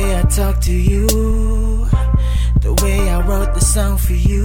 way I talk to you, the way I wrote the song for you.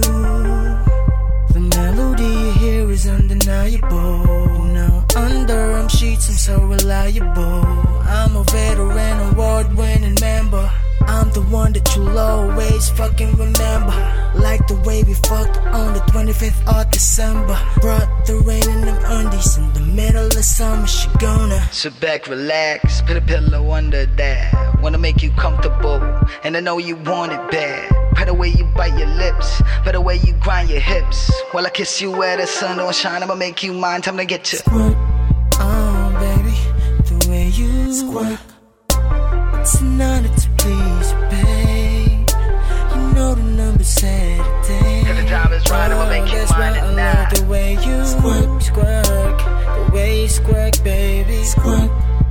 The melody you hear is undeniable. Now under sheets, I'm so reliable. I'm a veteran, award-winning member. I'm the one that you'll always fucking remember. Like the way we fucked on the 25th of December. Brought the rain in them undies in the middle of summer. She gonna sit back, relax, put a pillow under that. Wanna make you comfortable, and I know you want it bad. By the way you bite your lips, by the way you grind your hips. While I kiss you where the sun don't shine, I'ma make you mine, time to get you. Squirt, baby, the way you squirt. It's an honor to please you, babe. You know the number said it, If the time is right, I'ma make you mine tonight. The way you squirt, squirt, the way you squirt, baby. Squirt,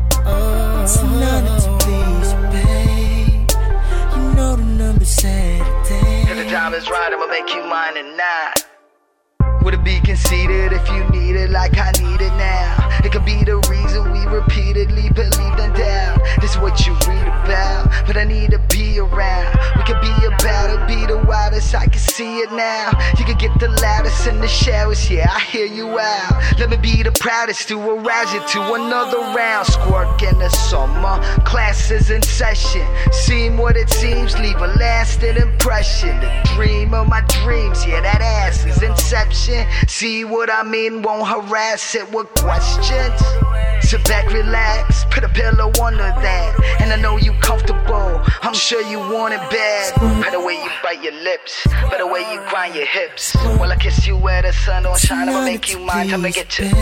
it's an honor to please you, babe. You know the number said it, If the time is right, I'ma make you mine tonight. Would it be conceited if you need it like I need it now? It could be the reason we repeatedly believed in doubt. This is what you read about, but I need to be around. We could be about it, be the wildest, I can see it now. You could get the loudest in the showers, yeah, I hear you out. Let me be the proudest to arouse you to another round. Squirt in the summer, classes in session. Seem what it seems, leave a lasting impression. The dream of my dreams, yeah, that ass is inception. See what I mean, won't harass it with questions. Sit back, relax, put a pillow under that. And I know you comfortable, I'm sure you want it bad. By the way you bite your lips, by the way you grind your hips. While I kiss you where the sun don't shine, I'ma make you mine, time to get you.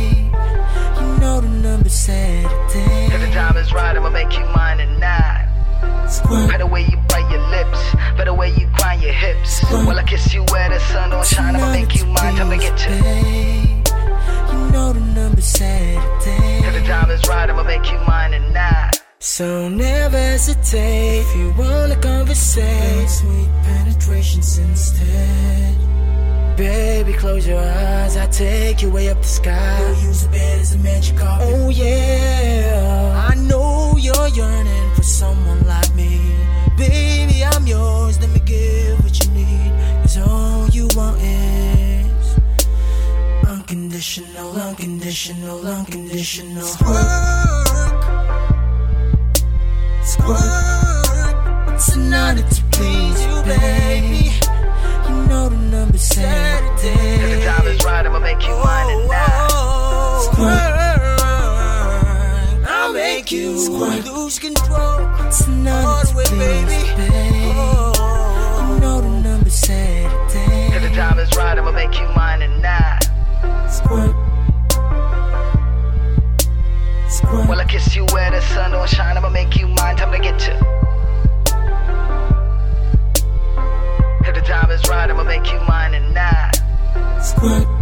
You know the number said it. If the time is right, I'ma make you mine tonight. By the way you bite your lips, by the way you grind your hips. While I kiss you where the sun don't shine, I'ma make you mine, time to get you. You know the number said it. If the time is right, I'ma make you mine tonight. So never hesitate if you wanna conversate. Sweet penetrations instead. Baby, close your eyes, I'll take you way up the sky. You'll use the bed as a magic carpet. Oh yeah, I know you're yearning for someone like me. Baby, I'm yours, let me give what you need. 'Cause all you want is unconditional, unconditional, unconditional. Squirt, squirt. It's an honor to please you, baby. You know the number said it. If the time is right, I'ma make you mine tonight. Squirt, I'll make you lose control. It's an honor to please you, baby. You know the number said it. If the time is right, I'ma make you mine tonight. Squirt, squirt. While I kiss you where the sun don't shine, I'ma make you mine, time to get you. If the time is right, I'ma make you mine tonight. Squirt.